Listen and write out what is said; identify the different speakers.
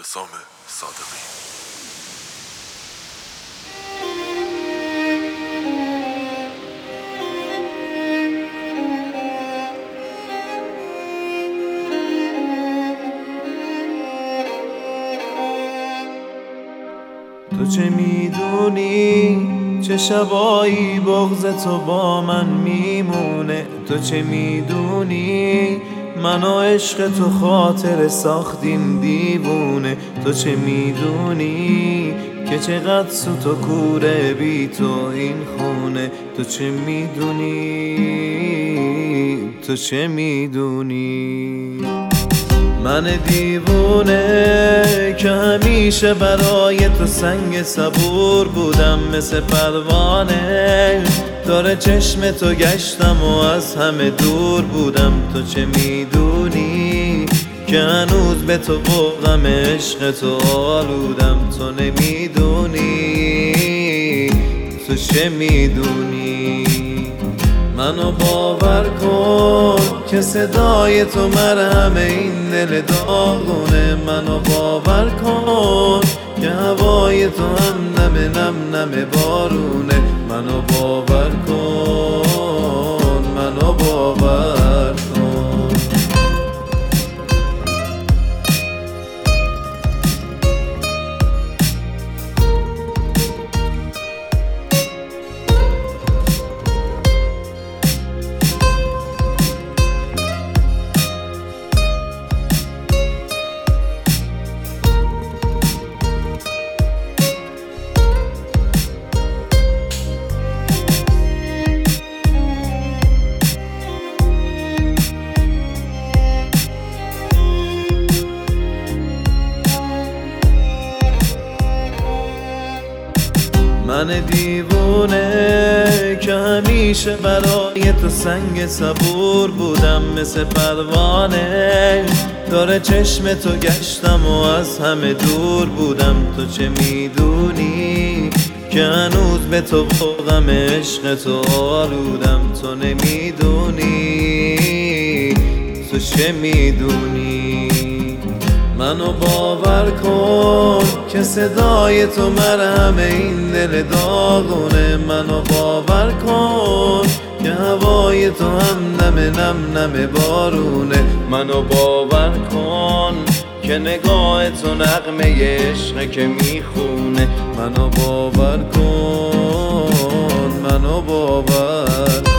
Speaker 1: حسام صادقی.
Speaker 2: تو چه میدونی چه شبایی بغض تو با من میمونه؟ تو چه میدونی من و عشق تو خاطر ساختیم دیوونه؟ تو چه میدونی که چقدر سوت و کوره بی تو این خونه؟ تو چه میدونی تو چه میدونی من دیوونه که همیشه برای تو سنگ صبور بودم، مثل پروانه داره چشم تو گشتم و از همه دور بودم. تو چه میدونی که هنوز به تو و غم عشق تو آلودم؟ تو نمیدونی تو چه میدونی منو باور کن که صدای تو مرهم این دل داغونه. منو باور کن که هوای تو هم نم نم نم بارونه. منو باور کن منو باور کن. من دیوونه که همیشه برای تو سنگ صبور بودم، مثل پروانه داره چشم تو گشتم و از همه دور بودم. تو چه میدونی که هنوز به تو و غم عشق تو آلودم؟ تو نمیدونی تو چه میدونی منو باور کن که صدای تو مرهم این دل داغونه. منو باور کن که هوای تو هم نم نم نم بارونه. منو باور کن که نگاه تو نغمه عشق که میخونه. منو باور کن منو باور